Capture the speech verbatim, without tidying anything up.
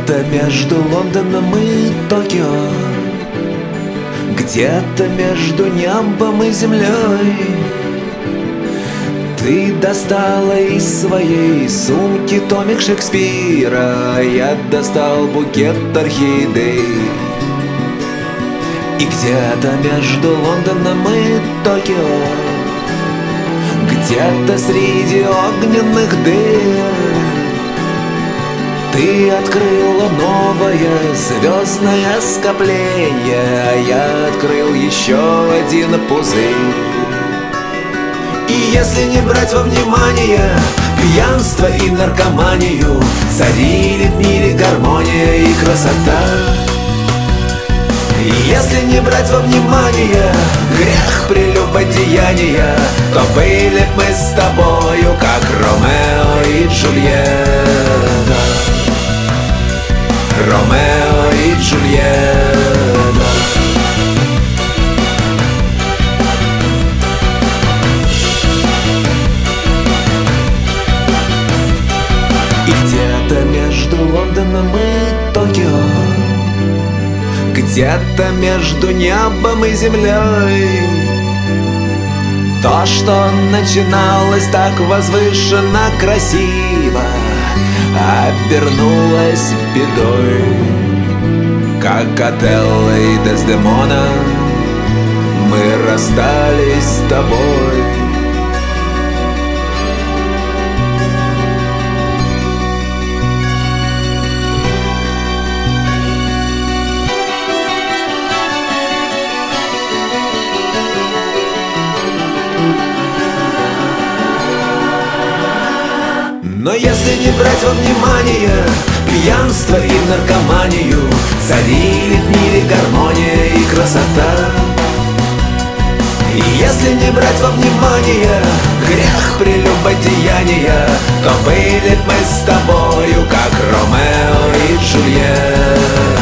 Где-то между Лондоном и Токио, где-то между небом и землей, ты достала из своей сумки томик Шекспира, я достал букет орхидей. И где-то между Лондоном и Токио, где-то среди огненных дыр, ты открыла новое звездное скопление, а я открыл еще один пузырь. И если не брать во внимание пьянство и наркоманию, царили в мире гармония и красота. И если не брать во внимание грех прелюбодеяния, то были б мы с тобою как Ромео и Джульетта. Ромео и Джульетта. И где-то между Лондоном и Токио, где-то между небом и землей, то, что начиналось так возвышенно красиво, обернулось бедой. Как Отелло и Дездемона мы расстались с тобой. Но если не брать во внимание пьянство и наркоманию, царили в мире гармония и красота. И если не брать во внимание грех прелюбодеяния, то были б мы с тобою как Ромео и Джульетта.